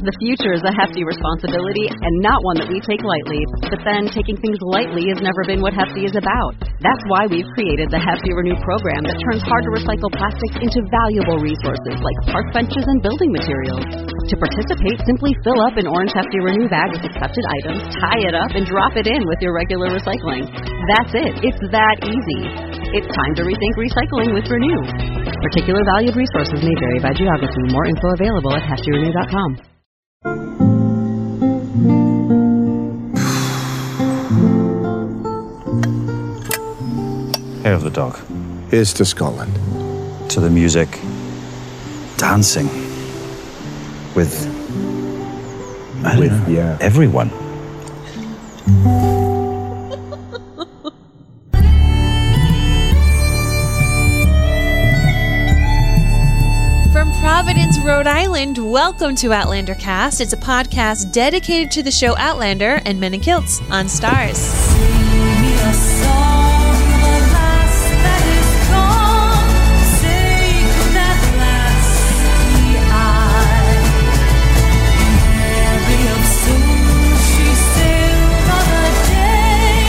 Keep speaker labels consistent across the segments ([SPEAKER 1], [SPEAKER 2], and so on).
[SPEAKER 1] The future is a hefty responsibility and not one that we take lightly. But then, taking things lightly has never been what Hefty is about. That's why we've created the Hefty Renew program that turns hard-to-recycle plastics into valuable resources like park benches and building materials. To participate, simply fill up an orange Hefty Renew bag with accepted items, tie it up, and drop it in with your regular recycling. That's it. It's that easy. It's time to rethink recycling with Renew. Particular valued resources may vary by geography. More info available at heftyrenew.com.
[SPEAKER 2] Hair of the dog.
[SPEAKER 3] Here's to Scotland.
[SPEAKER 2] To the music. Dancing. With everyone.
[SPEAKER 4] From Providence, Rhode Island, welcome to Outlander Cast. It's a podcast dedicated to the show Outlander and Men in Kilts on Stars. Sing me a song of a lass that is gone, sake of that lassie eye. Mary of soul, she sailed on a day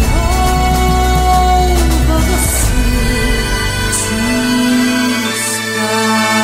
[SPEAKER 4] over the sea to sky.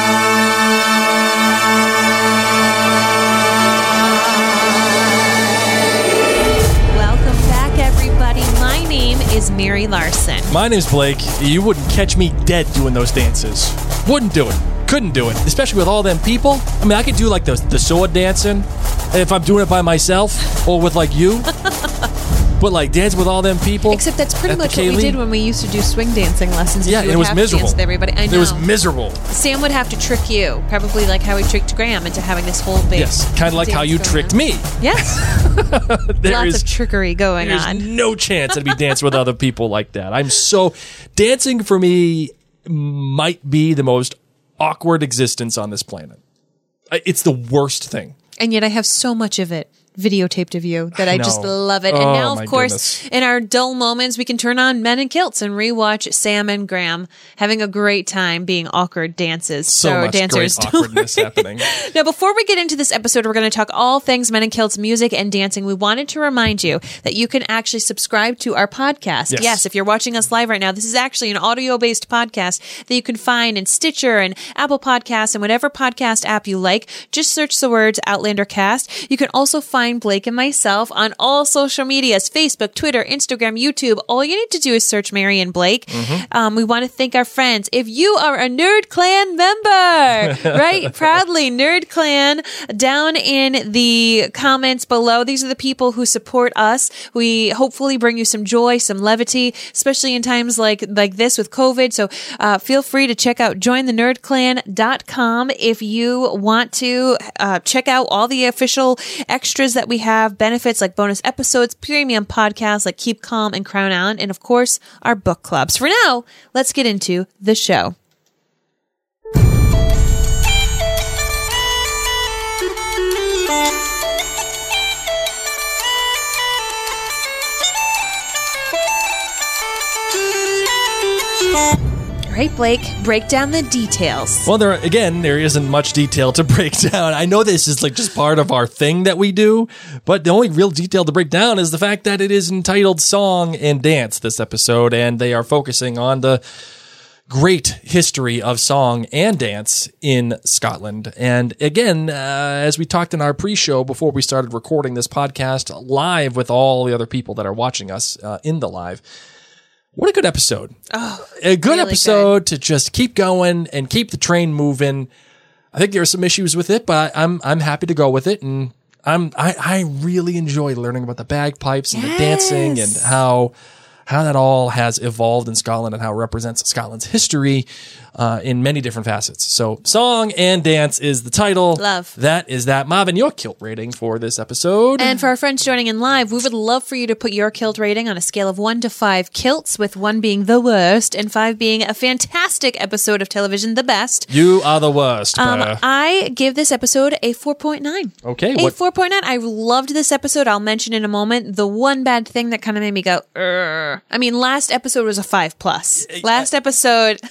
[SPEAKER 4] Is Mary Larson.
[SPEAKER 5] My name's Blake. You wouldn't catch me dead doing those dances. Wouldn't do it. Couldn't do it. Especially with all them people. I mean, I could do like the sword dancing if I'm doing it by myself or with like you. But like dance with all them people.
[SPEAKER 4] Except that's pretty much what we did when we used to do swing dancing lessons.
[SPEAKER 5] Yeah, it was miserable.
[SPEAKER 4] With everybody. I know.
[SPEAKER 5] It was miserable.
[SPEAKER 4] Sam would have to trick you, probably like how he tricked Graham into having this whole big.
[SPEAKER 5] Yes, kind of like how you tricked me.
[SPEAKER 4] Yes. Lots of trickery going on.
[SPEAKER 5] There's no chance I'd be dancing with other people like that. Dancing for me might be the most awkward existence on this planet. It's the worst thing.
[SPEAKER 4] And yet I have so much of it videotaped of you that I just love it. And now, of course, in our dull moments, we can turn on Men in Kilts and rewatch Sam and Graham having a great time being awkward dances.
[SPEAKER 5] So much
[SPEAKER 4] dancers.
[SPEAKER 5] Great awkwardness happening.
[SPEAKER 4] Now, before we get into this episode, we're going to talk all things Men in Kilts, music and dancing. We wanted to remind you that you can actually subscribe to our podcast. Yes, if you're watching us live right now, this is actually an audio-based podcast that you can find in Stitcher and Apple Podcasts and whatever podcast app you like. Just search the words Outlander Cast. You can also find Blake and myself on all social medias, Facebook, Twitter, Instagram, YouTube. All you need to do is search Mary and Blake. Mm-hmm. We want to thank our friends. If you are a Nerd Clan member, right? Proudly, Nerd Clan, down in the comments below. These are the people who support us. We hopefully bring you some joy, some levity, especially in times like this with COVID. So feel free to check out jointhenerdclan.com if you want to check out all the official extras that we have, benefits like bonus episodes, premium podcasts like Keep Calm and Crown Island, and of course, our book clubs. For now, let's get into the show. All right, Blake, break down the details.
[SPEAKER 5] Well, there isn't much detail to break down. I know this is like just part of our thing that we do, but the only real detail to break down is the fact that it is entitled Song and Dance, this episode, and they are focusing on the great history of song and dance in Scotland. And again, as we talked in our pre-show before we started recording this podcast live with all the other people that are watching us in the live, what a good episode.
[SPEAKER 4] Oh,
[SPEAKER 5] a good
[SPEAKER 4] really
[SPEAKER 5] episode to just keep going and keep the train moving. I think there are some issues with it, but I'm happy to go with it. And I really enjoy learning about the bagpipes and the dancing and how that all has evolved in Scotland and how it represents Scotland's history in many different facets. So Song and Dance is the title.
[SPEAKER 4] Love.
[SPEAKER 5] That is that. Marvin, your kilt rating for this episode.
[SPEAKER 4] And for our friends joining in live, we would love for you to put your kilt rating on a scale of 1 to 5 kilts, with 1 being the worst and 5 being a fantastic episode of television, the best.
[SPEAKER 5] You are the worst.
[SPEAKER 4] I give this episode a 4.9.
[SPEAKER 5] Okay.
[SPEAKER 4] 4.9. I loved this episode. I'll mention in a moment. The one bad thing that kind of made me go, I mean, last episode was a 5+. Last episode...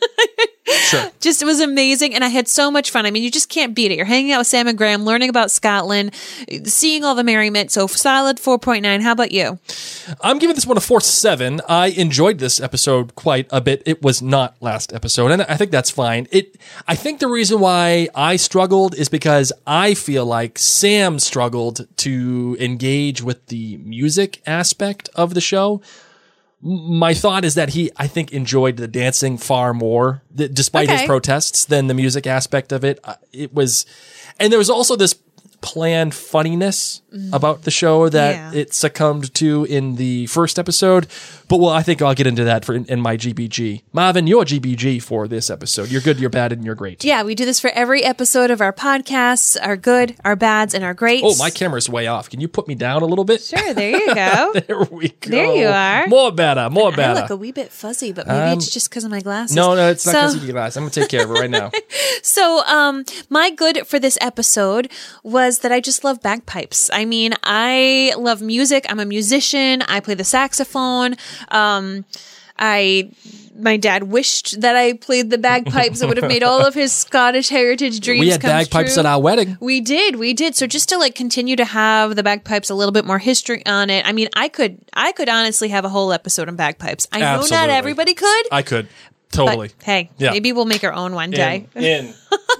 [SPEAKER 5] Sure.
[SPEAKER 4] Just, it was amazing. And I had so much fun. I mean, you just can't beat it. You're hanging out with Sam and Graham, learning about Scotland, seeing all the merriment. So solid 4.9. How about you?
[SPEAKER 5] I'm giving this one a 4.7. I enjoyed this episode quite a bit. It was not last episode, and I think that's fine. I think the reason why I struggled is because I feel like Sam struggled to engage with the music aspect of the show. My thought is that I think, enjoyed the dancing far more, despite his protests, than the music aspect of it. It was, and there was also this planned funniness about the show that it succumbed to in the first episode. But I think I'll get into that in my GBG. Marvin, your GBG for this episode. You're good, you're bad, and you're great.
[SPEAKER 4] Yeah, we do this for every episode of our podcasts, our good, our bads, and our greats.
[SPEAKER 5] Oh, my camera's way off. Can you put me down a little bit?
[SPEAKER 4] Sure, there you go.
[SPEAKER 5] There we go.
[SPEAKER 4] There you are.
[SPEAKER 5] More better.
[SPEAKER 4] I look a wee bit fuzzy, but maybe it's just because of my glasses.
[SPEAKER 5] No, it's not because of your glasses. I'm going to take care of it right now.
[SPEAKER 4] So, my good for this episode was that I just love bagpipes. I mean, I love music. I'm a musician. I play the saxophone. My dad wished that I played the bagpipes. It would have made all of his Scottish heritage dreams come true.
[SPEAKER 5] We had bagpipes at our wedding.
[SPEAKER 4] We did. So just to continue to have the bagpipes, a little bit more history on it. I mean, I could honestly have a whole episode on bagpipes. I know not everybody could.
[SPEAKER 5] I could. Totally.
[SPEAKER 4] But, hey, maybe we'll make our own one day.
[SPEAKER 5] In.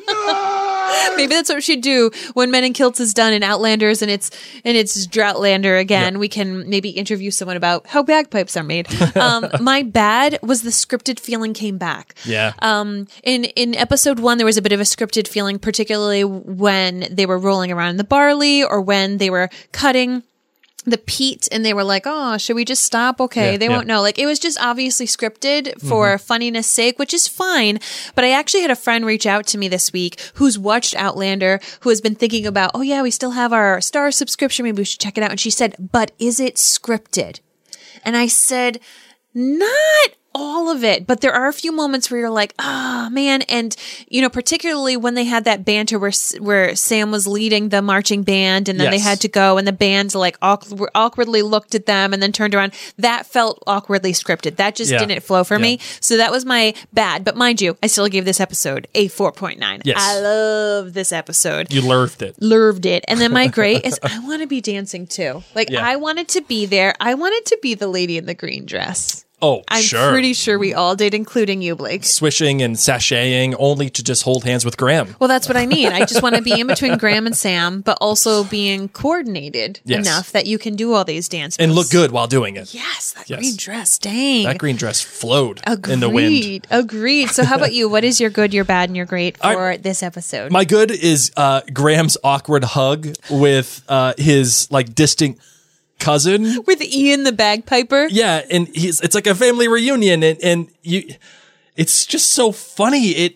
[SPEAKER 4] Maybe that's what we should do when Men in Kilts is done in Outlanders and it's Droughtlander again. We can maybe interview someone about how bagpipes are made. My bad was the scripted feeling came back.
[SPEAKER 5] Yeah.
[SPEAKER 4] In episode 1, there was a bit of a scripted feeling, particularly when they were rolling around in the barley or when they were cutting the peat and they were like, oh, should we just stop? Okay. They won't know. It was just obviously scripted for funniness sake, which is fine. But I actually had a friend reach out to me this week who's watched Outlander, who has been thinking about, oh yeah, we still have our Star subscription. Maybe we should check it out. And she said, but is it scripted? And I said, not all of it, but there are a few moments where you're like, oh man. And, particularly when they had that banter where Sam was leading the marching band and then they had to go and the band awkwardly looked at them and then turned around. That felt awkwardly scripted. That just didn't flow for me. So that was my bad. But mind you, I still gave this episode a 4.9.
[SPEAKER 5] Yes.
[SPEAKER 4] I love this episode.
[SPEAKER 5] You lerved it.
[SPEAKER 4] Lerved it. And then my great is I want to be dancing too. I wanted to be there. I wanted to be the lady in the green dress.
[SPEAKER 5] Oh,
[SPEAKER 4] I'm pretty sure we all did, including you, Blake.
[SPEAKER 5] Swishing and sashaying only to just hold hands with Graham.
[SPEAKER 4] Well, that's what I mean. I just want to be in between Graham and Sam, but also being coordinated enough that you can do all these dance moves.
[SPEAKER 5] And look good while doing it.
[SPEAKER 4] Yes, that green dress. Dang.
[SPEAKER 5] That green dress flowed in the wind.
[SPEAKER 4] Agreed. So how about you? What is your good, your bad, and your great for this episode?
[SPEAKER 5] My good is Graham's awkward hug with his distant cousin
[SPEAKER 4] with Ian the bagpiper.
[SPEAKER 5] Yeah, and it's like a family reunion, and it's just so funny.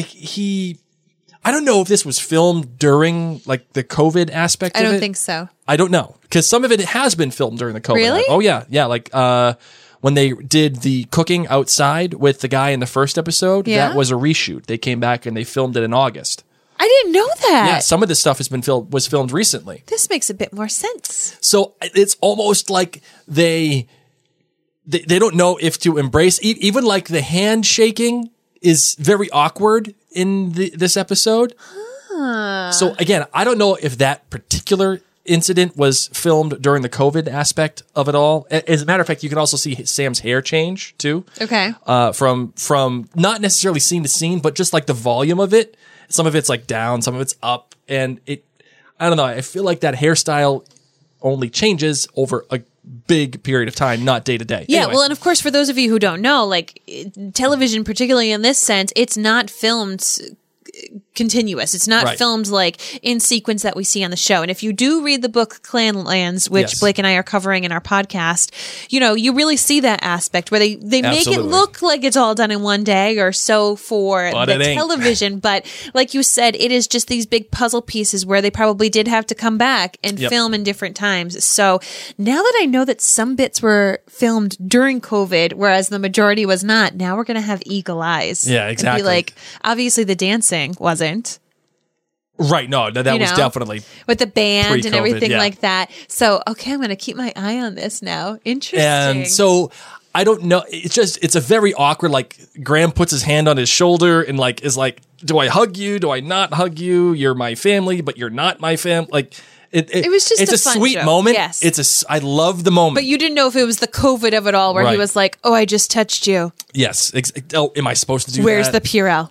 [SPEAKER 5] I don't know if this was filmed during the COVID aspect of it.
[SPEAKER 4] I don't think so.
[SPEAKER 5] I don't know, because some of it has been filmed during the COVID.
[SPEAKER 4] Really?
[SPEAKER 5] Oh yeah. When they did the cooking outside with the guy in the first episode, that was a reshoot. They came back and they filmed it in August.
[SPEAKER 4] I didn't know that.
[SPEAKER 5] Yeah, some of this stuff was filmed recently.
[SPEAKER 4] This makes a bit more sense.
[SPEAKER 5] So it's almost like they don't know if to embrace. Even the handshaking is very awkward in this episode. So again, I don't know if that particular incident was filmed during the COVID aspect of it all. As a matter of fact, you can also see Sam's hair change too.
[SPEAKER 4] Okay.
[SPEAKER 5] From not necessarily scene to scene, but just the volume of it. Some of it's down, some of it's up, and I don't know. I feel like that hairstyle only changes over a big period of time, not day to day.
[SPEAKER 4] Yeah,
[SPEAKER 5] anyway.
[SPEAKER 4] well, and of course, for those of you who don't know, television, particularly in this sense, it's not filmed continuous. It's not filmed in sequence that we see on the show. And if you do read the book Clanlands, which Blake and I are covering in our podcast, you really see that aspect where they make it look like it's all done in one day or so for the television. But like you said, it is just these big puzzle pieces where they probably did have to come back and film in different times. So now that I know that some bits were filmed during COVID, whereas the majority was not, now we're going to have eagle eyes.
[SPEAKER 5] Yeah, exactly.
[SPEAKER 4] And be obviously the dancing wasn't.
[SPEAKER 5] Right. No, that was definitely
[SPEAKER 4] with the band
[SPEAKER 5] pre-COVID,
[SPEAKER 4] and everything like that. So, okay, I'm going to keep my eye on this now. Interesting.
[SPEAKER 5] And so I don't know. It's a very awkward, like Graham puts his hand on his shoulder and like, is like, do I hug you? Do I not hug you? You're my family, but you're not my family. Like, it was just it's a
[SPEAKER 4] fun
[SPEAKER 5] sweet
[SPEAKER 4] joke.
[SPEAKER 5] moment.
[SPEAKER 4] Yes.
[SPEAKER 5] I love the moment.
[SPEAKER 4] But you didn't know if it was the COVID of it all, where he was like, "Oh, I just touched you."
[SPEAKER 5] Yes. Oh, am I supposed to do
[SPEAKER 4] Where's
[SPEAKER 5] that?
[SPEAKER 4] the Purell?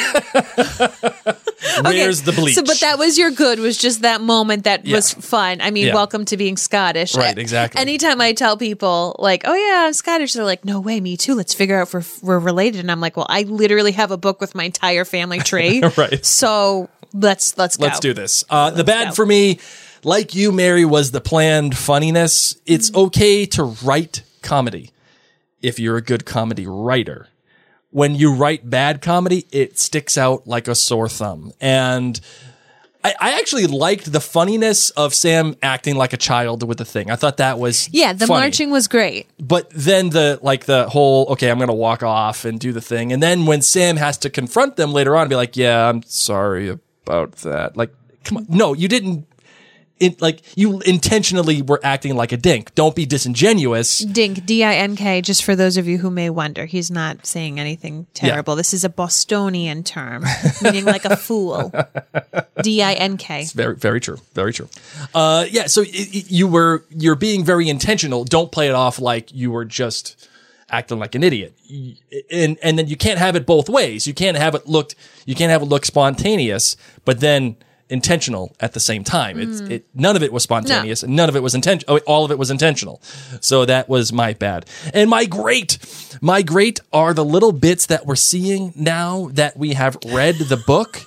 [SPEAKER 5] Where's the bleach?
[SPEAKER 4] So, but that was your good. Was just that moment that was fun. I mean, welcome to being Scottish.
[SPEAKER 5] Right. Exactly.
[SPEAKER 4] Anytime I tell people like, "Oh yeah, I'm Scottish," they're like, "No way, me too. Let's figure out if we're related." And I'm like, "Well, I literally have a book with my entire family tree.
[SPEAKER 5] Right.
[SPEAKER 4] So let's go.
[SPEAKER 5] Let's do this. The bad for me, like you, Mary, was the planned funniness. It's okay to write comedy if you're a good comedy writer. When you write bad comedy, it sticks out like a sore thumb. And I actually liked the funniness of Sam acting like a child with the thing. I thought that was
[SPEAKER 4] the
[SPEAKER 5] funny.
[SPEAKER 4] marching was great.
[SPEAKER 5] But then the whole, okay, I'm going to walk off and do the thing. And then when Sam has to confront them later on and be like, yeah, I'm sorry about that. Like, come on. No, you didn't. You intentionally were acting like a dink. Don't be disingenuous.
[SPEAKER 4] Dink, D-I-N-K, just for those of you who may wonder. He's not saying anything terrible. Yeah. This is a Bostonian term, meaning like a fool. D-I-N-K. It's
[SPEAKER 5] very, very true. Very true. So you're being very intentional. Don't play it off like you were just acting like an idiot. And then you can't have it both ways. You can't have it look spontaneous, but then intentional at the same time. None of it was spontaneous, and none of it was intentional. All of it was intentional. So that was my bad. And my great are the little bits that we're seeing now that we have read the book.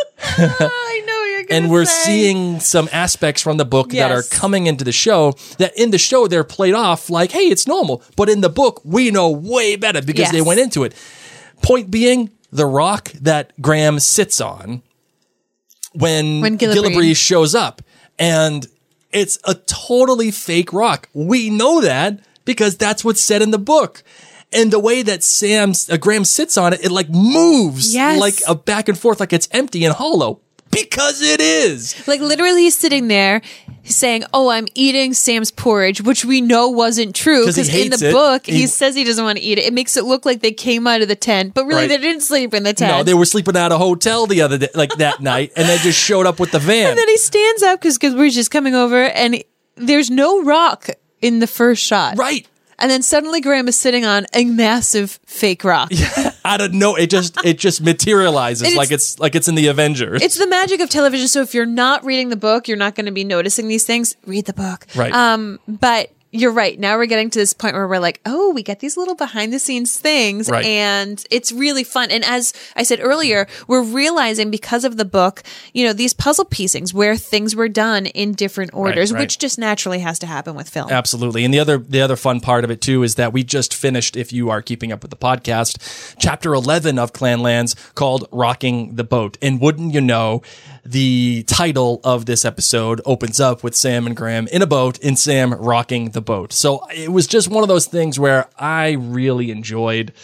[SPEAKER 4] I know you're gonna
[SPEAKER 5] and we're seeing some aspects from the book that are coming into the show, that in the show they're played off like, hey, it's normal. But in the book, we know way better because they went into it. Point being, the rock that Graham sits on when Gillibree shows up, and it's a totally fake rock. We know that because that's what's said in the book. And the way that Graham sits on it, it like moves like a back and forth, like it's empty and hollow. Because it is.
[SPEAKER 4] Like literally he's sitting there saying, oh, I'm eating Sam's porridge, which we know wasn't true because in the book, he says he doesn't want to eat it. It makes it look like they came out of the tent, but really they didn't sleep in the tent.
[SPEAKER 5] No, they were sleeping at a hotel the other day, like that night, and then just showed up with the van.
[SPEAKER 4] And then he stands up because we're just coming over and there's no rock in the first shot.
[SPEAKER 5] Right.
[SPEAKER 4] And then suddenly Graham is sitting on a massive fake rock.
[SPEAKER 5] Yeah, I don't know. It just materializes like it's in the Avengers.
[SPEAKER 4] It's the magic of television. So if you're not reading the book, you're not going to be noticing these things. Read the book.
[SPEAKER 5] Right.
[SPEAKER 4] But you're right. Now we're getting to this point where we're like, oh, we get these little behind the scenes things and it's really fun. And as I said earlier, we're realizing because of the book, these puzzle piecings where things were done in different orders, which just naturally has to happen with film.
[SPEAKER 5] Absolutely. And the other fun part of it too is that we just finished, if you are keeping up with the podcast, chapter 11 of Clanlands called Rocking the Boat. And wouldn't you know, the title of this episode opens up with Sam and Graham in a boat and Sam rocking the boat. So it was just one of those things where I really enjoyed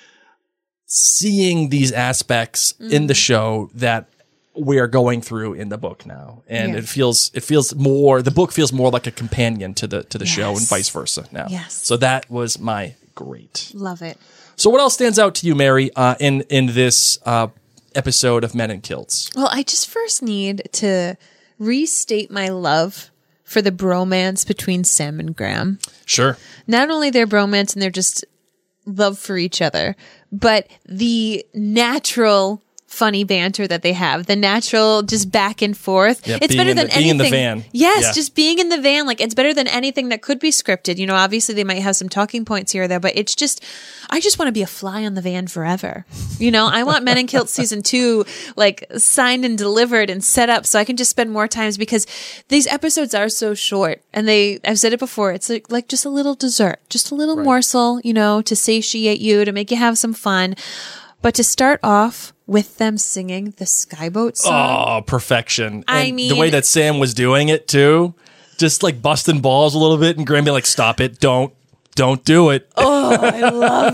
[SPEAKER 5] seeing these aspects in the show that we are going through in the book now. And it feels more, the book feels more like a companion to the show and vice versa now.
[SPEAKER 4] Yes.
[SPEAKER 5] So that was my great.
[SPEAKER 4] Love it.
[SPEAKER 5] So what else stands out to you, Mary, in this episode of Men in Kilts?
[SPEAKER 4] Well, I just first need to restate my love for the bromance between Sam and Graham.
[SPEAKER 5] Sure.
[SPEAKER 4] Not only their bromance and their just love for each other, but the natural funny banter that they have, the natural just back and forth.
[SPEAKER 5] Yeah,
[SPEAKER 4] it's better than anything.
[SPEAKER 5] Being in the van.
[SPEAKER 4] Yes, just being in the van. Like it's better than anything that could be scripted. Obviously they might have some talking points here or there, but it's just, I just want to be a fly on the van forever. I want Men in Kilts season 2, like signed and delivered and set up so I can just spend more times because these episodes are so short and I've said it before, it's like just a little dessert, just a little morsel, to satiate you, to make you have some fun. But to start off with them singing the Skyboat song.
[SPEAKER 5] Oh, perfection. I mean, the way that Sam was doing it too, just like busting balls a little bit and Graham be like, stop it. Don't do it.
[SPEAKER 4] Oh, I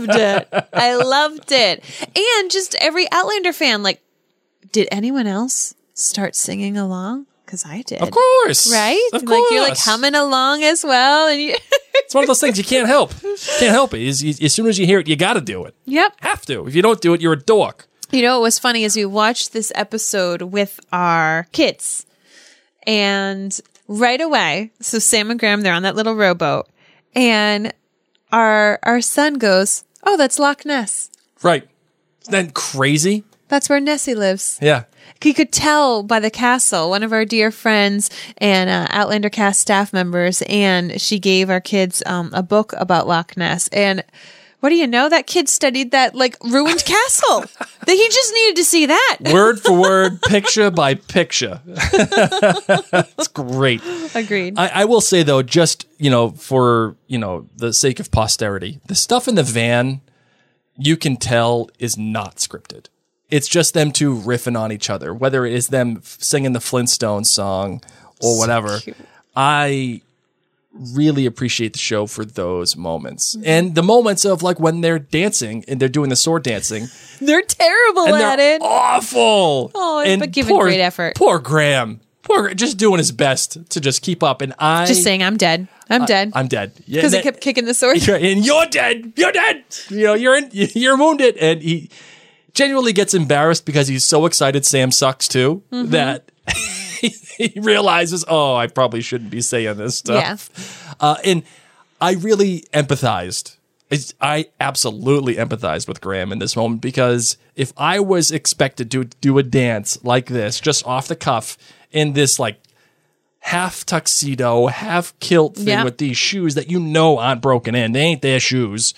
[SPEAKER 4] loved it. And just every Outlander fan, like, did anyone else start singing along? because I did.
[SPEAKER 5] Of course.
[SPEAKER 4] Right?
[SPEAKER 5] Of
[SPEAKER 4] Like
[SPEAKER 5] course.
[SPEAKER 4] you're like humming along as well. And you
[SPEAKER 5] It's one of those things you can't help. Can't help it. As soon as you hear it, you got to do it.
[SPEAKER 4] Yep.
[SPEAKER 5] Have to. If you don't do it, you're a dork.
[SPEAKER 4] You know what was funny is we watched this episode with our kids, and right away, so Sam and Graham, they're on that little rowboat, and our son goes, "Oh, that's Loch Ness.
[SPEAKER 5] Right. Isn't that crazy?
[SPEAKER 4] That's where Nessie lives."
[SPEAKER 5] Yeah.
[SPEAKER 4] He could tell by the castle, one of our dear friends and Outlander cast staff members, and she gave our kids a book about Loch Ness. And what do you know? That kid studied that like ruined castle. That he just needed to see that.
[SPEAKER 5] Word for word, picture by picture. It's great.
[SPEAKER 4] Agreed.
[SPEAKER 5] I will say though, just, for, the sake of posterity, the stuff in the van, you can tell is not scripted. It's just them two riffing on each other, whether it is them singing the Flintstones song or whatever.
[SPEAKER 4] Cute.
[SPEAKER 5] I really appreciate the show for those moments. And the moments of like when they're dancing and they're doing the sword dancing.
[SPEAKER 4] They're terrible
[SPEAKER 5] And
[SPEAKER 4] at
[SPEAKER 5] they're
[SPEAKER 4] it.
[SPEAKER 5] awful.
[SPEAKER 4] Oh, but giving great effort.
[SPEAKER 5] Poor Graham. Just doing his best to just keep up. And
[SPEAKER 4] Just saying, I'm dead. I'm dead.
[SPEAKER 5] I'm dead. Yeah,
[SPEAKER 4] Because he kept kicking the sword.
[SPEAKER 5] and you're dead. You're dead. You're wounded. And he genuinely gets embarrassed because he's so excited Sam sucks too that he realizes, oh, I probably shouldn't be saying this stuff.
[SPEAKER 4] Yeah.
[SPEAKER 5] And I really empathized. I absolutely empathized with Graham in this moment because if I was expected to do a dance like this, just off the cuff, in this like half tuxedo, half kilt thing with these shoes that aren't broken in, they ain't their shoes.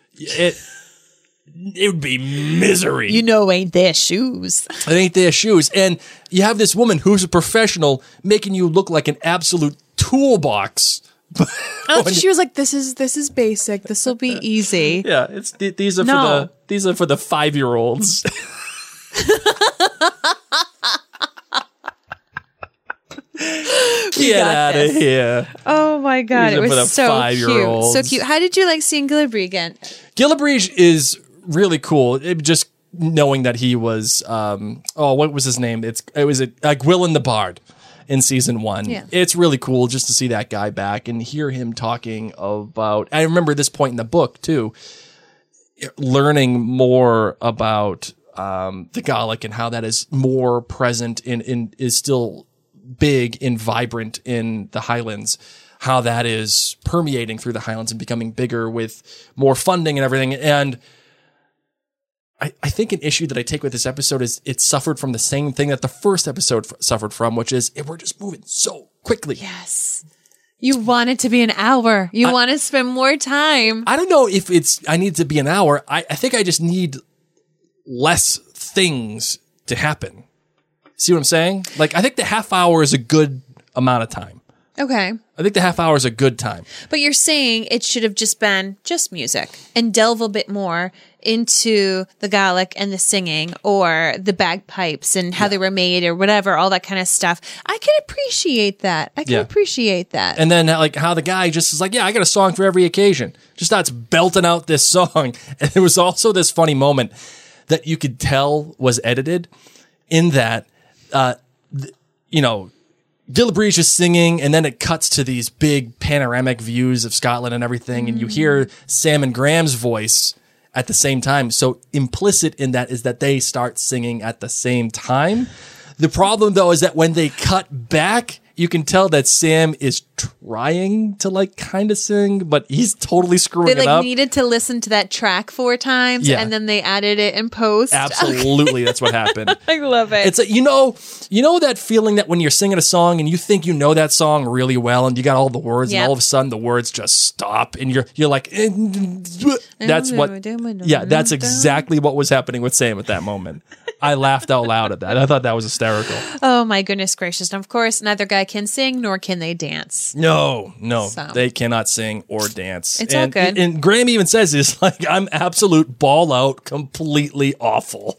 [SPEAKER 5] It would be misery.
[SPEAKER 4] Ain't their shoes.
[SPEAKER 5] It ain't their shoes. And you have this woman who's a professional making you look like an absolute toolbox.
[SPEAKER 4] She was like, "This is basic. This will be easy."
[SPEAKER 5] Yeah, these are for the 5-year-olds. Get out of here.
[SPEAKER 4] Oh my god,
[SPEAKER 5] These
[SPEAKER 4] it
[SPEAKER 5] are for the
[SPEAKER 4] was so
[SPEAKER 5] 5-year-olds.
[SPEAKER 4] cute. So cute. How did you like seeing Gillibri again?
[SPEAKER 5] Gillibri is really cool. Just knowing that he was, what was his name? It was Gwilyn the Bard in season 1.
[SPEAKER 4] Yeah.
[SPEAKER 5] It's really cool just to see that guy back and hear him talking about, I remember this point in the book too, learning more about the Gaelic and how that is more present in is still big and vibrant in the Highlands, how that is permeating through the Highlands and becoming bigger with more funding and everything. And I think an issue that I take with this episode is it suffered from the same thing that the first episode suffered from, which is we're just moving so quickly.
[SPEAKER 4] Yes. You want it to be an hour. You want to spend more time.
[SPEAKER 5] I don't know if I need to be an hour. I think I just need less things to happen. See what I'm saying? Like, I think the half hour is a good amount of time.
[SPEAKER 4] Okay.
[SPEAKER 5] I think the half hour is a good time.
[SPEAKER 4] But you're saying it should have just been just music and delve a bit more into the Gaelic and the singing or the bagpipes and how they were made or whatever, all that kind of stuff. I can appreciate that.
[SPEAKER 5] And then like how the guy just is like, yeah, I got a song for every occasion. Just starts belting out this song. And there was also this funny moment that you could tell was edited in that, Gillibrie's just singing, and then it cuts to these big panoramic views of Scotland and everything, and you hear Sam and Graham's voice at the same time. So implicit in that is that they start singing at the same time. The problem, though, is that when they cut back, you can tell that Sam is trying to like kind of sing, but he's totally screwing it up.
[SPEAKER 4] They needed to listen to that track 4 times, and then they added it in post.
[SPEAKER 5] Absolutely, that's what happened.
[SPEAKER 4] I love it.
[SPEAKER 5] It's like, you know that feeling that when you're singing a song and you think you know that song really well and you got all the words and all of a sudden the words just stop and you're like, that's exactly what was happening with Sam at that moment. I laughed out loud at that. I thought that was hysterical.
[SPEAKER 4] Oh my goodness gracious. And of course, neither guy can sing nor can they dance.
[SPEAKER 5] No,
[SPEAKER 4] So.
[SPEAKER 5] They cannot sing or dance.
[SPEAKER 4] It's all good.
[SPEAKER 5] And Graham even says this, like, I'm absolute ball out, completely awful.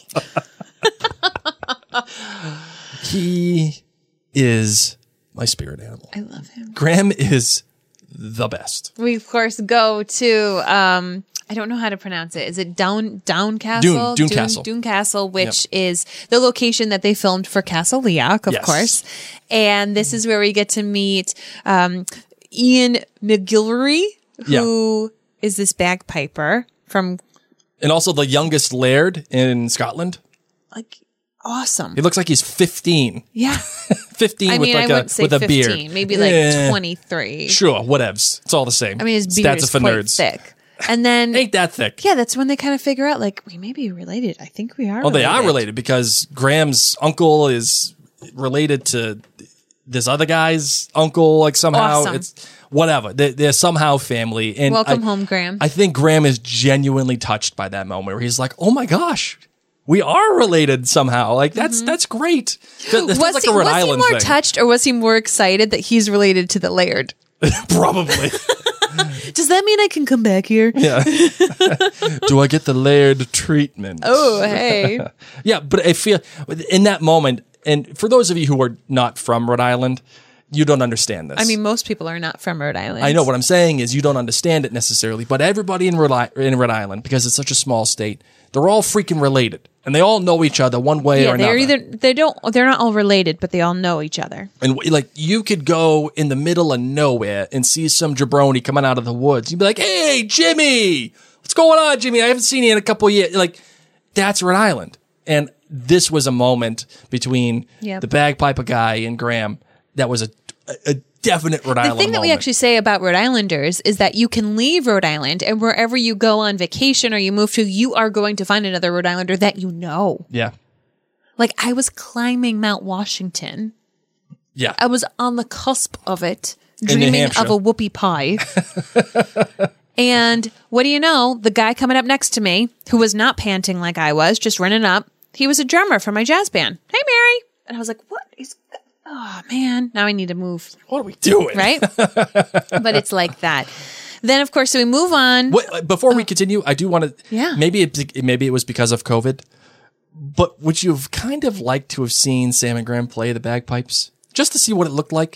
[SPEAKER 5] He is my spirit animal.
[SPEAKER 4] I love him.
[SPEAKER 5] Graham is the best.
[SPEAKER 4] We of course go to I don't know how to pronounce it. Is it Downcastle?
[SPEAKER 5] Dune Castle.
[SPEAKER 4] Dune Castle, which is the location that they filmed for Castle Leoch, of course. And this is where we get to meet Ian McGilvery, who is this bagpiper from...
[SPEAKER 5] And also the youngest laird in Scotland.
[SPEAKER 4] Like, awesome.
[SPEAKER 5] He looks like he's 15.
[SPEAKER 4] Yeah.
[SPEAKER 5] 15
[SPEAKER 4] I mean,
[SPEAKER 5] with
[SPEAKER 4] I wouldn't say
[SPEAKER 5] with a
[SPEAKER 4] 15,
[SPEAKER 5] beard.
[SPEAKER 4] maybe like 23.
[SPEAKER 5] Sure, whatevs. It's all the same.
[SPEAKER 4] I mean, his beard
[SPEAKER 5] Stats
[SPEAKER 4] is
[SPEAKER 5] for
[SPEAKER 4] quite
[SPEAKER 5] nerds.
[SPEAKER 4] thick. And then...
[SPEAKER 5] Ain't that thick.
[SPEAKER 4] Yeah, that's when they kind of figure out, like, we may be related. I think we are related.
[SPEAKER 5] They are related because Graham's uncle is related to this other guy's uncle, like somehow.
[SPEAKER 4] Awesome.
[SPEAKER 5] It's whatever. They're somehow family. And
[SPEAKER 4] Welcome home, Graham.
[SPEAKER 5] I think Graham is genuinely touched by that moment where he's like, oh my gosh, we are related somehow. Like, that's great. That feels like a Rhode Island
[SPEAKER 4] was he more
[SPEAKER 5] thing.
[SPEAKER 4] touched or was he more excited that he's related to the laird?
[SPEAKER 5] Probably.
[SPEAKER 4] Does that mean I can come back here?
[SPEAKER 5] Yeah. Do I get the laird treatment?
[SPEAKER 4] Oh, hey.
[SPEAKER 5] Yeah, but I feel in that moment, and for those of you who are not from Rhode Island, you don't understand this.
[SPEAKER 4] I mean, most people are not from Rhode Island.
[SPEAKER 5] I know what I'm saying is you don't understand it necessarily, but everybody in Rhode Island, because it's such a small state, they're all freaking related, and they all know each other one way or another.
[SPEAKER 4] They're not all related, but they all know each other.
[SPEAKER 5] And like you could go in the middle of nowhere and see some jabroni coming out of the woods. You'd be like, "Hey, Jimmy, what's going on, Jimmy? I haven't seen you in a couple of years." Like that's Rhode Island, and this was a moment between the bagpiper guy and Graham that was a definite Rhode Island
[SPEAKER 4] The thing that we
[SPEAKER 5] moment.
[SPEAKER 4] actually say about Rhode Islanders is that you can leave Rhode Island and wherever you go on vacation or you move to, you are going to find another Rhode Islander that you know.
[SPEAKER 5] Yeah.
[SPEAKER 4] Like I was climbing Mount Washington.
[SPEAKER 5] Yeah.
[SPEAKER 4] I was on the cusp of it,
[SPEAKER 5] New
[SPEAKER 4] dreaming
[SPEAKER 5] Hampshire.
[SPEAKER 4] of a whoopie pie. And what do you know? The guy coming up next to me, who was not panting like I was, just running up, he was a drummer for my jazz band. Hey, Mary. And I was like, what is... Oh, man. Now I need to move.
[SPEAKER 5] What are we doing?
[SPEAKER 4] Right? But it's like that. Then, of course, so we move on.
[SPEAKER 5] Wait, before we continue, I do want to...
[SPEAKER 4] Yeah.
[SPEAKER 5] Maybe it was because of COVID, but would you have kind of liked to have seen Sam and Graham play the bagpipes? Just to see what it looked like?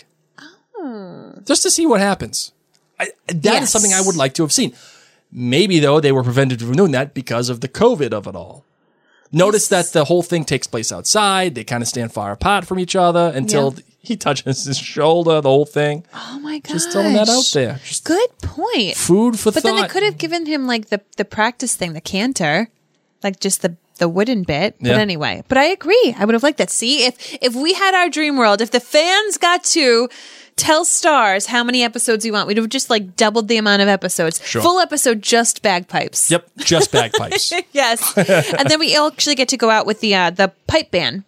[SPEAKER 5] Oh. Just to see what happens. That is something I would like to have seen. Maybe, though, they were prevented from doing that because of the COVID of it all. Notice that the whole thing takes place outside. They kind of stand far apart from each other until he touches his shoulder, the whole thing.
[SPEAKER 4] Oh, my gosh.
[SPEAKER 5] Just throwing that out there. Just
[SPEAKER 4] good point.
[SPEAKER 5] food for
[SPEAKER 4] But
[SPEAKER 5] thought.
[SPEAKER 4] then they could have given him, like, the practice thing, the canter. Like, just the wooden bit. But
[SPEAKER 5] Yeah.
[SPEAKER 4] anyway. But I agree. I would have liked that. See, if we had our dream world, if the fans got to... tell stars how many episodes you want. We'd have just like doubled the amount of episodes.
[SPEAKER 5] Sure.
[SPEAKER 4] Full episode, just bagpipes.
[SPEAKER 5] Yep, just bagpipes.
[SPEAKER 4] Yes. And then we actually get to go out with the pipe band.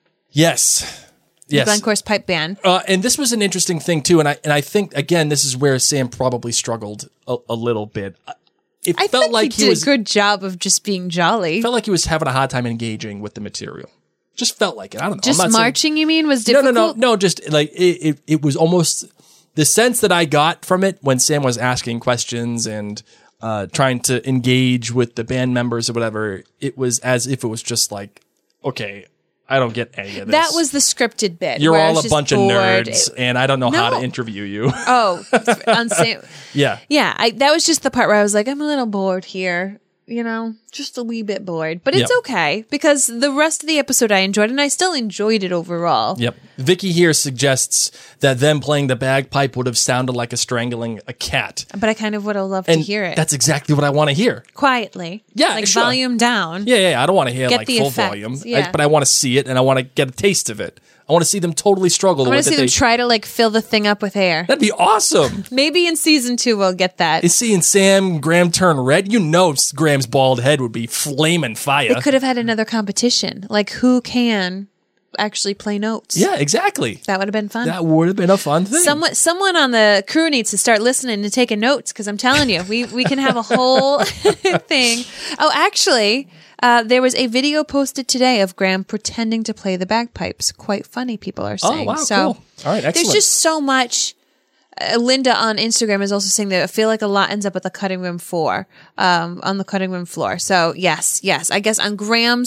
[SPEAKER 5] Yes. Yes.
[SPEAKER 4] Glencore's pipe band.
[SPEAKER 5] And this was an interesting thing too. And I think, again, this is where Sam probably struggled a little bit. It
[SPEAKER 4] I
[SPEAKER 5] felt
[SPEAKER 4] think
[SPEAKER 5] like
[SPEAKER 4] he did a good job of just being jolly.
[SPEAKER 5] felt like he was having a hard time engaging with the material. Just felt like it. I don't know.
[SPEAKER 4] Just
[SPEAKER 5] I'm not saying-
[SPEAKER 4] marching, you mean, was difficult?
[SPEAKER 5] No. Just like it was almost the sense that I got from it when Sam was asking questions and trying to engage with the band members or whatever. It was as if it was just like, okay, I don't get any of this.
[SPEAKER 4] That was the scripted bit.
[SPEAKER 5] You're
[SPEAKER 4] where I
[SPEAKER 5] all
[SPEAKER 4] was
[SPEAKER 5] a
[SPEAKER 4] just
[SPEAKER 5] bunch of
[SPEAKER 4] bored.
[SPEAKER 5] nerds, and I don't know how to
[SPEAKER 4] No.
[SPEAKER 5] interview you.
[SPEAKER 4] Oh, on Sam.
[SPEAKER 5] Yeah.
[SPEAKER 4] Yeah, that was just the part where I was like, I'm a little bored here. You know, just a wee bit bored. But it's
[SPEAKER 5] Yep.
[SPEAKER 4] okay because the rest of the episode I enjoyed and I still enjoyed it overall.
[SPEAKER 5] Yep. Vicky here suggests that them playing the bagpipe would have sounded like a strangling a cat.
[SPEAKER 4] But I kind of would have loved
[SPEAKER 5] And
[SPEAKER 4] to hear it.
[SPEAKER 5] that's exactly what I want to hear.
[SPEAKER 4] Quietly.
[SPEAKER 5] Yeah,
[SPEAKER 4] Like
[SPEAKER 5] sure.
[SPEAKER 4] volume down.
[SPEAKER 5] Yeah. I don't want to hear
[SPEAKER 4] Get
[SPEAKER 5] like
[SPEAKER 4] the
[SPEAKER 5] full
[SPEAKER 4] effects,
[SPEAKER 5] volume,
[SPEAKER 4] yeah.
[SPEAKER 5] but I want to see it and I want to get a taste of it. I want to see them totally struggle
[SPEAKER 4] I want
[SPEAKER 5] with
[SPEAKER 4] to see
[SPEAKER 5] it.
[SPEAKER 4] them try to like fill the thing up with air.
[SPEAKER 5] That'd be awesome.
[SPEAKER 4] Maybe in season 2 we'll get that.
[SPEAKER 5] Is seeing Sam Graham turn red? You know Graham's bald head would be flaming fire.
[SPEAKER 4] They could have had another competition. Like who can actually play notes.
[SPEAKER 5] Yeah, exactly.
[SPEAKER 4] That would have been fun.
[SPEAKER 5] That would have been a fun thing.
[SPEAKER 4] Someone on the crew needs to start listening and taking notes because I'm telling you, we can have a whole thing. Oh, actually, there was a video posted today of Graham pretending to play the bagpipes. Quite funny, people are saying.
[SPEAKER 5] Oh, wow,
[SPEAKER 4] so
[SPEAKER 5] cool. All right, excellent.
[SPEAKER 4] There's just so much. Linda on Instagram is also saying that I feel like a lot ends up at the cutting room floor, on the cutting room floor. So yes. I guess on Graham's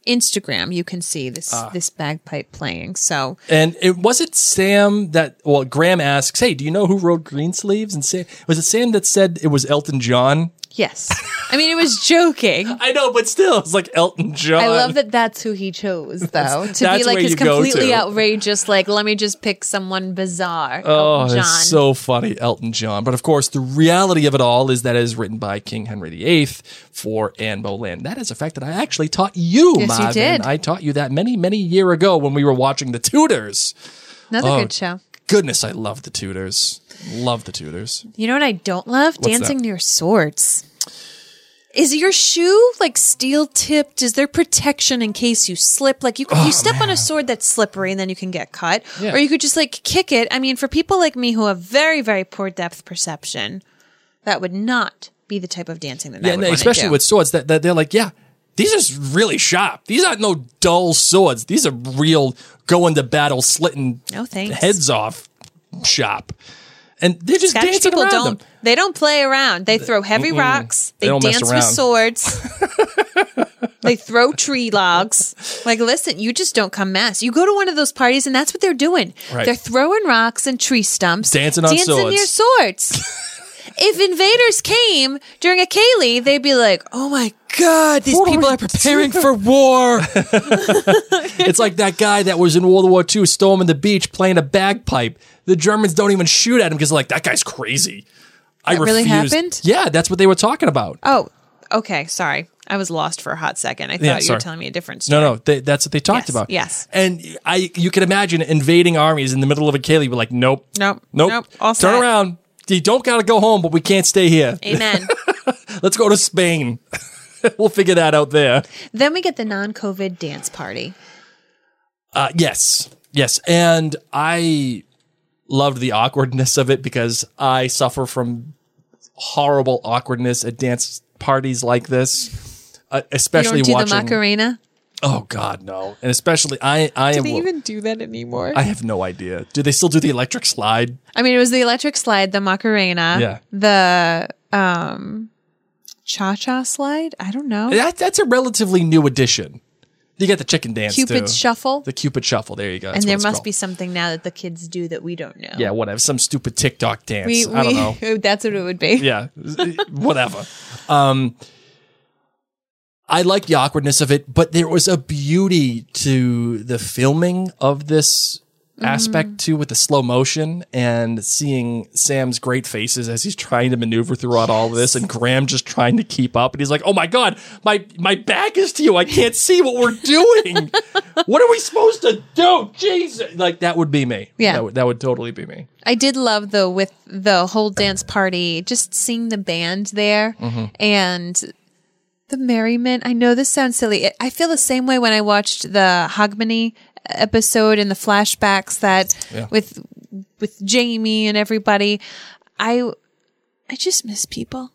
[SPEAKER 4] Instagram, you can see this bagpipe playing. So,
[SPEAKER 5] and it wasn't Sam that. Well, Graham asks, "Hey, do you know who wrote Greensleeves?" And was it Sam that said it was Elton John?
[SPEAKER 4] Yes. I mean, it was joking.
[SPEAKER 5] I know, but still, it's like Elton John.
[SPEAKER 4] I love that that's who he chose, though. To
[SPEAKER 5] that's
[SPEAKER 4] be like
[SPEAKER 5] where
[SPEAKER 4] his
[SPEAKER 5] you go
[SPEAKER 4] completely
[SPEAKER 5] to.
[SPEAKER 4] outrageous, like, let me just pick someone bizarre.
[SPEAKER 5] Oh,
[SPEAKER 4] Elton John.
[SPEAKER 5] it's so funny, Elton John. But of course, the reality of it all is that it is written by King Henry VIII for Anne Boleyn. That is a fact that I actually taught you,
[SPEAKER 4] Yes,
[SPEAKER 5] Marvin.
[SPEAKER 4] you did.
[SPEAKER 5] I taught you that many years ago when we were watching The Tudors.
[SPEAKER 4] Another good show.
[SPEAKER 5] Goodness, I love The Tudors. Love The Tudors.
[SPEAKER 4] You know what I don't love?
[SPEAKER 5] What's
[SPEAKER 4] Dancing
[SPEAKER 5] that?
[SPEAKER 4] near swords. Is your shoe like steel tipped? Is there protection in case you slip? Like you step on a sword that's slippery and then you can get cut.
[SPEAKER 5] Yeah.
[SPEAKER 4] Or you could just like kick it. I mean, for people like me who have very, very poor depth perception, that would not be the type of dancing that I would want to do.
[SPEAKER 5] Especially with swords that they're like, yeah, these are really sharp. These aren't no dull swords. These are real go into battle slitting
[SPEAKER 4] No thanks.
[SPEAKER 5] heads off sharp. And they're just
[SPEAKER 4] Scottish
[SPEAKER 5] dancing
[SPEAKER 4] people
[SPEAKER 5] around
[SPEAKER 4] don't.
[SPEAKER 5] them.
[SPEAKER 4] They don't play around. They throw heavy rocks. They
[SPEAKER 5] don't mess
[SPEAKER 4] dance with
[SPEAKER 5] around.
[SPEAKER 4] swords. They throw tree logs. Like, listen, you just don't come mass. You go to one of those parties, and that's what they're doing.
[SPEAKER 5] Right.
[SPEAKER 4] They're throwing rocks and tree stumps,
[SPEAKER 5] Dancing on swords.
[SPEAKER 4] near swords. If invaders came during a Kaylee, they'd be like, "Oh my God, these people are preparing for war."
[SPEAKER 5] It's like that guy that was in World War II storming the beach playing a bagpipe. The Germans don't even shoot at him because like, that guy's crazy.
[SPEAKER 4] That really happened?
[SPEAKER 5] Yeah, that's what they were talking about.
[SPEAKER 4] Oh, okay. Sorry. I was lost for a hot second. I thought you
[SPEAKER 5] sorry.
[SPEAKER 4] were telling me a different story.
[SPEAKER 5] No, that's what they talked
[SPEAKER 4] Yes,
[SPEAKER 5] about.
[SPEAKER 4] yes.
[SPEAKER 5] And you can imagine invading armies in the middle of a Kaylee. We're like, nope.
[SPEAKER 4] Nope. All
[SPEAKER 5] Turn
[SPEAKER 4] set.
[SPEAKER 5] around. You don't got to go home, but we can't stay here.
[SPEAKER 4] Amen.
[SPEAKER 5] Let's go to Spain. We'll figure that out there.
[SPEAKER 4] Then we get the non-COVID dance party.
[SPEAKER 5] Yes. And I loved the awkwardness of it because I suffer from horrible awkwardness at dance parties like this, especially
[SPEAKER 4] You don't do
[SPEAKER 5] watching.
[SPEAKER 4] the Macarena?
[SPEAKER 5] Oh God, no! And especially I
[SPEAKER 4] Do
[SPEAKER 5] am.
[SPEAKER 4] they even do that anymore?
[SPEAKER 5] I have no idea. Do they still do the electric slide?
[SPEAKER 4] I mean, it was the electric slide, the Macarena,
[SPEAKER 5] Yeah.
[SPEAKER 4] the cha-cha slide. I don't know.
[SPEAKER 5] That's a relatively new addition. You got the chicken dance
[SPEAKER 4] Cupid's
[SPEAKER 5] too.
[SPEAKER 4] Shuffle.
[SPEAKER 5] The Cupid Shuffle. There you go.
[SPEAKER 4] And there must be something now that the kids do that we don't know.
[SPEAKER 5] Yeah, whatever. Some stupid TikTok dance. I don't know.
[SPEAKER 4] That's what it would be.
[SPEAKER 5] Yeah, whatever. I like the awkwardness of it, but there was a beauty to the filming of this aspect too, with the slow motion and seeing Sam's great faces as he's trying to maneuver throughout all of this, and Graham just trying to keep up. And he's like, "Oh my God, my back is to you. I can't see what we're doing. What are we supposed to do? Jesus!" Like that would be me.
[SPEAKER 4] Yeah.
[SPEAKER 5] that would totally be me.
[SPEAKER 4] I did love, though, with the whole dance party, just seeing the band there and the merriment. I know this sounds silly. I feel the same way when I watched the Hogmanay episode and the flashbacks that with Jamie and everybody. I just miss people.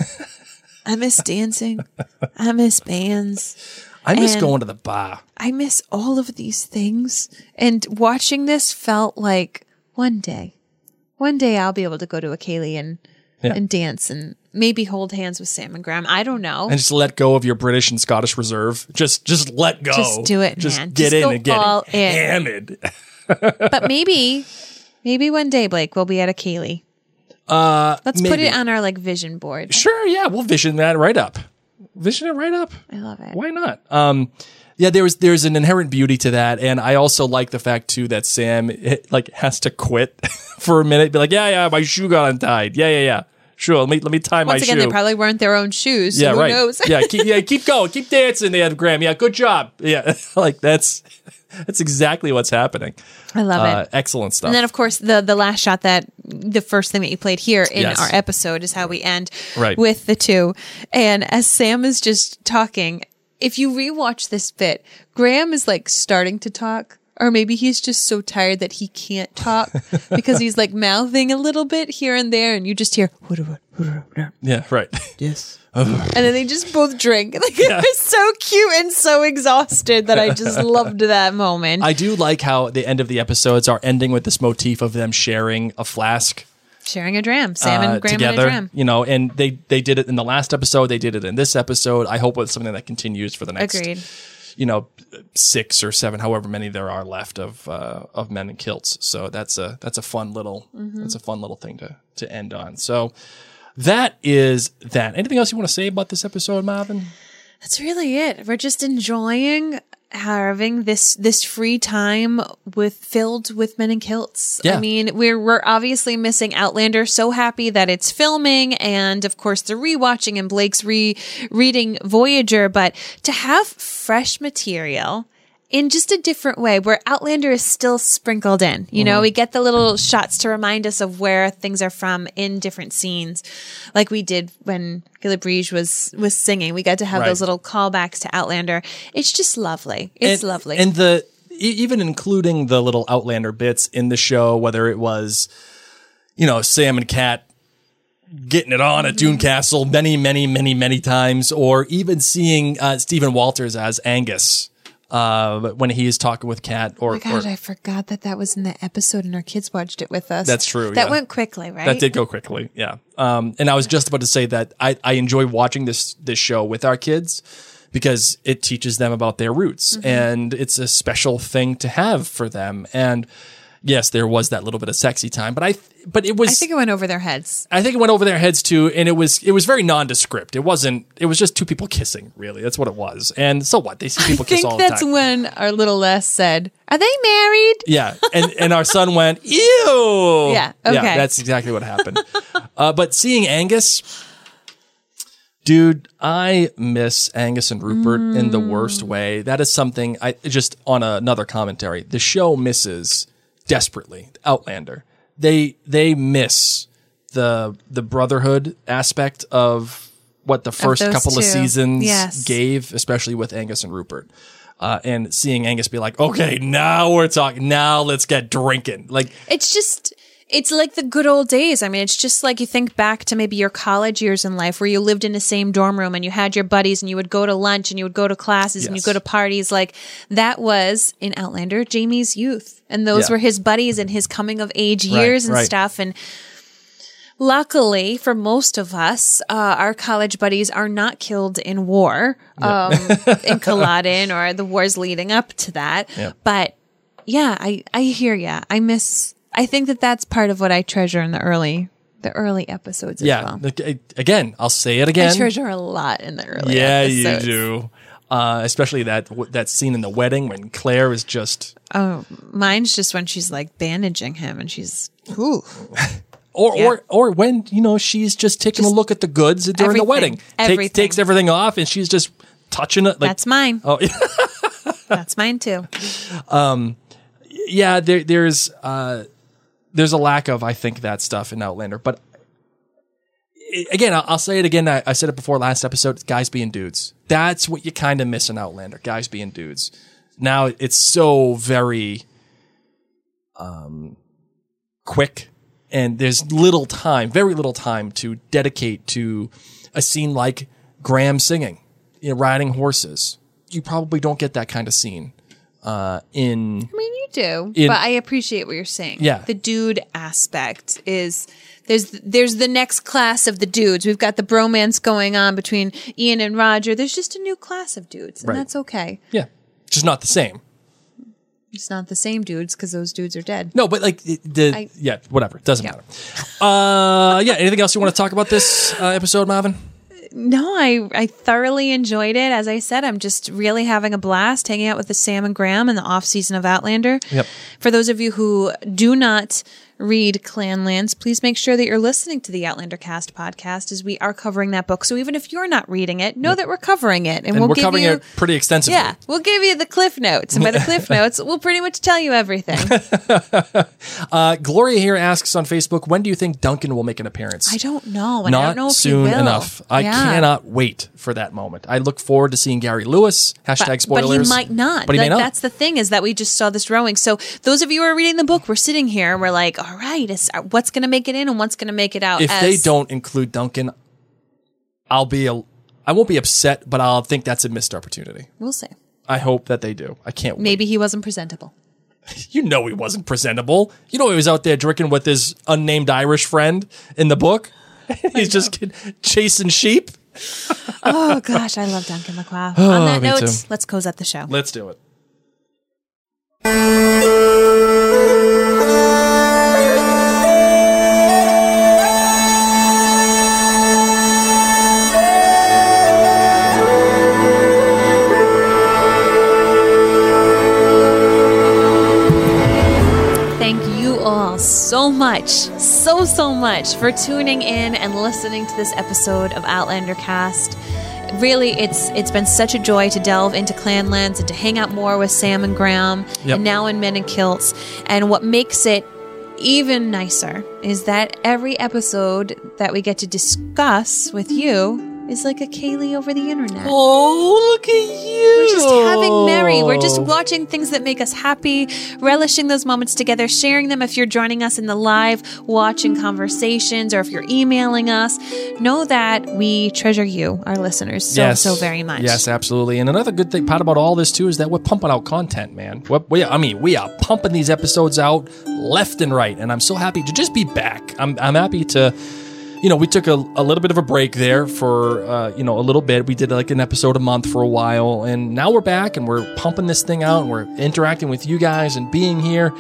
[SPEAKER 4] I miss dancing. I miss bands.
[SPEAKER 5] I miss
[SPEAKER 4] And
[SPEAKER 5] going to the bar.
[SPEAKER 4] I miss all of these things. And watching this felt like one day I'll be able to go to a Kaylee and dance and maybe hold hands with Sam and Graham. I don't know.
[SPEAKER 5] And just let go of your British and Scottish reserve. Just let go.
[SPEAKER 4] Just do it,
[SPEAKER 5] just
[SPEAKER 4] man.
[SPEAKER 5] Get
[SPEAKER 4] Just
[SPEAKER 5] in
[SPEAKER 4] go
[SPEAKER 5] and get
[SPEAKER 4] all in.
[SPEAKER 5] hammered.
[SPEAKER 4] But maybe one day, Blake, we'll be at a Kaylee. Let's put
[SPEAKER 5] maybe.
[SPEAKER 4] it on our like vision board.
[SPEAKER 5] Sure, yeah, we'll vision that right up. Vision it right up.
[SPEAKER 4] I love it.
[SPEAKER 5] Why not? Yeah, there's an inherent beauty to that, and I also like the fact too that Sam has to quit for a minute, be like, yeah, my shoe got untied. Yeah. Sure, let me tie my
[SPEAKER 4] Once again,
[SPEAKER 5] shoe.
[SPEAKER 4] they probably weren't their own shoes. So
[SPEAKER 5] Yeah,
[SPEAKER 4] who
[SPEAKER 5] right.
[SPEAKER 4] knows?
[SPEAKER 5] Keep going, keep dancing there, Graham. Yeah, good job. Yeah, like that's exactly what's happening.
[SPEAKER 4] I love it.
[SPEAKER 5] Excellent stuff.
[SPEAKER 4] And then, of course, the last shot, that the first thing that you played here in
[SPEAKER 5] Yes.
[SPEAKER 4] our episode is how we end
[SPEAKER 5] Right.
[SPEAKER 4] with the two. And as Sam is just talking, if you rewatch this bit, Graham is like starting to talk. Or maybe he's just so tired that he can't talk because he's like mouthing a little bit here and there, and you just hear,
[SPEAKER 5] Yeah, right.
[SPEAKER 2] Yes.
[SPEAKER 4] and then they just both drink. Like, it was so cute and so exhausted that I just loved that moment.
[SPEAKER 5] I do like how the end of the episodes are ending with this motif of them sharing a flask
[SPEAKER 4] Sharing a dram, Sam and Graham
[SPEAKER 5] together.
[SPEAKER 4] and a dram.
[SPEAKER 5] You know, and they did it in the last episode. They did it in this episode. I hope it's something that continues for the next
[SPEAKER 4] Agreed.
[SPEAKER 5] 6 or 7, however many there are left of Men in Kilts. So that's a fun little thing to end on. So that is that. Anything else you want to say about this episode, Marvin?
[SPEAKER 4] That's really it. We're just enjoying having this free time filled with Men in Kilts.
[SPEAKER 5] Yeah.
[SPEAKER 4] I mean, we're obviously missing Outlander. So happy that it's filming, and of course the rewatching and Blake's reading Voyager. But to have fresh material in just a different way, where Outlander is still sprinkled in. We get the little shots to remind us of where things are from in different scenes, like we did when Gillibrige was singing. We got to have those little callbacks to Outlander. It's just lovely. It's lovely.
[SPEAKER 5] And even including the little Outlander bits in the show, whether it was, Sam and Kat getting it on at Dune Castle many, many, many, many times, or even seeing Stephen Walters as Angus. When he is talking with Kat,
[SPEAKER 4] oh my God, I forgot that was in the episode and our kids watched it with us.
[SPEAKER 5] That's true.
[SPEAKER 4] That went quickly, right?
[SPEAKER 5] That did go quickly. Yeah. And I was just about to say that I enjoy watching this show with our kids because it teaches them about their roots and it's a special thing to have for them. And yes, there was that little bit of sexy time, but it was.
[SPEAKER 4] I think it went over their heads.
[SPEAKER 5] I think it went over their heads too, and it was very nondescript. It was just two people kissing, really. That's what it was. And so what? They see people kiss all the time.
[SPEAKER 4] I think that's when our little Les said, "Are they married?"
[SPEAKER 5] Yeah, and our son went, "Ew."
[SPEAKER 4] Yeah. Okay.
[SPEAKER 5] Yeah, that's exactly what happened. But seeing Angus. Dude, I miss Angus and Rupert in the worst way. That is something I just on another commentary. The show misses desperately Outlander. They miss the brotherhood aspect of what the first couple of seasons gave, especially with Angus and Rupert. And seeing Angus be like, "Okay, now we're talking. Now let's get drinking." Like
[SPEAKER 4] It's like the good old days. I mean, it's just like you think back to maybe your college years in life where you lived in the same dorm room and you had your buddies and you would go to lunch and you would go to classes and you'd go to parties. Like that was in Outlander, Jamie's youth. And those were his buddies and his coming of age years and stuff. And luckily for most of us, our college buddies are not killed in war, in Culloden or the wars leading up to that. Yep. But yeah, I hear ya. I think that's part of what I treasure in the early episodes as well.
[SPEAKER 5] Again, I'll say it again.
[SPEAKER 4] I treasure a lot in the early episodes.
[SPEAKER 5] Yeah, you do. Especially that scene in the wedding when Claire is just...
[SPEAKER 4] Oh, mine's just when she's like bandaging him and she's... Ooh.
[SPEAKER 5] Or when, she's just taking a look at the goods during the wedding. Takes everything off and she's just touching it. Like,
[SPEAKER 4] that's mine.
[SPEAKER 5] Oh,
[SPEAKER 4] that's mine too.
[SPEAKER 5] Yeah, there's a lack of, I think, that stuff in Outlander. But again, I'll say it again. I said it before last episode. Guys being dudes. That's what you kind of miss in Outlander. Guys being dudes. Now it's so very quick, and there's very little time to dedicate to a scene like Graham singing, riding horses. You probably don't get that kind of scene. I mean,
[SPEAKER 4] you do, but I appreciate what you're saying.
[SPEAKER 5] Yeah.
[SPEAKER 4] The dude aspect is there's the next class of the dudes. We've got the bromance going on between Ian and Roger. There's just a new class of dudes, and that's okay.
[SPEAKER 5] Yeah. Just not the same.
[SPEAKER 4] It's not the same dudes because those dudes are dead.
[SPEAKER 5] No, but like whatever. It doesn't matter. Anything else you want to talk about this episode, Marvin?
[SPEAKER 4] No, I thoroughly enjoyed it. As I said, I'm just really having a blast hanging out with the Sam and Graham in the off season of Outlander.
[SPEAKER 5] Yep.
[SPEAKER 4] For those of you who do not read Clanlands, please make sure that you're listening to the Outlander Cast podcast as we are covering that book. So even if you're not reading it, know that we're covering it. And we're covering it
[SPEAKER 5] pretty extensively.
[SPEAKER 4] Yeah, we'll give you the Cliff Notes. And by the Cliff Notes, we'll pretty much tell you everything.
[SPEAKER 5] Gloria here asks on Facebook, when do you think Duncan will make an appearance?
[SPEAKER 4] I don't know. And I don't know if
[SPEAKER 5] soon
[SPEAKER 4] he will.
[SPEAKER 5] enough. I cannot wait for that moment. I look forward to seeing Gary Lewis. #spoilers.
[SPEAKER 4] But he might not.
[SPEAKER 5] But he may not.
[SPEAKER 4] That's the thing, is that we just saw this rowing. So those of you who are reading the book, we're sitting here and we're like, all right, what's going to make it in and what's going to make it out?
[SPEAKER 5] If they don't include Duncan, I won't be upset, but I'll think that's a missed opportunity.
[SPEAKER 4] We'll see.
[SPEAKER 5] I hope that they do. I can't wait.
[SPEAKER 4] Maybe he wasn't presentable.
[SPEAKER 5] He wasn't presentable. He was out there drinking with his unnamed Irish friend in the book. He's just chasing sheep.
[SPEAKER 4] Oh, gosh, I love Duncan McLeod.
[SPEAKER 5] Oh,
[SPEAKER 4] On that
[SPEAKER 5] me
[SPEAKER 4] note,
[SPEAKER 5] too.
[SPEAKER 4] let's close out the show.
[SPEAKER 5] Let's do it.
[SPEAKER 4] Thank you all so much, so much for tuning in and listening to this episode of Outlander Cast. Really, it's been such a joy to delve into Clanlands and to hang out more with Sam and Graham, and now in Men in Kilts. And what makes it even nicer is that every episode that we get to discuss with you is like a Kaylee over the internet.
[SPEAKER 5] Oh, look at you.
[SPEAKER 4] We're just having merry. We're just watching things that make us happy, relishing those moments together, sharing them if you're joining us in the live watching conversations or if you're emailing us. Know that we treasure you, our listeners, so very much.
[SPEAKER 5] Yes, absolutely. And another good thing part about all this, too, is that we're pumping out content, man. We are pumping these episodes out left and right. And I'm so happy to just be back. I'm happy to... we took a little bit of a break there for, a little bit. We did like an episode a month for a while, and now we're back and we're pumping this thing out and we're interacting with you guys and being here.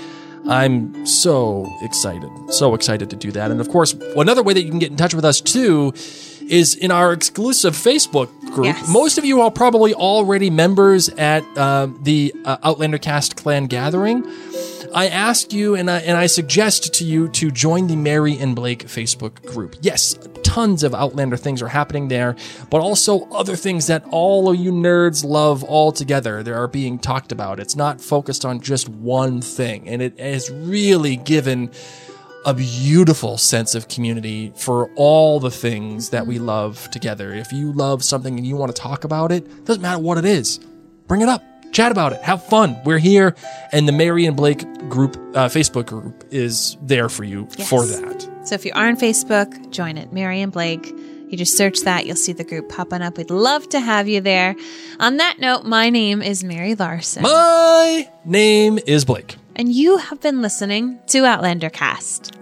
[SPEAKER 5] I'm so excited to do that. And of course, another way that you can get in touch with us too is in our exclusive Facebook group.
[SPEAKER 4] Yes.
[SPEAKER 5] Most of you are probably already members at the Outlander Cast Clan Gathering. I ask you and I suggest to you to join the Mary and Blake Facebook group. Yes, tons of Outlander things are happening there, but also other things that all of you nerds love all together. They are being talked about. It's not focused on just one thing, and it has really given a beautiful sense of community for all the things that we love together. If you love something and you want to talk about it, doesn't matter what it is, bring it up. Chat about it. Have fun. We're here. And the Mary and Blake group, Facebook group, is there for you for that.
[SPEAKER 4] So if you are on Facebook, join it. Mary and Blake. You just search that. You'll see the group popping up. We'd love to have you there. On that note, my name is Mary Larson.
[SPEAKER 5] My name is Blake.
[SPEAKER 4] And you have been listening to Outlander Cast.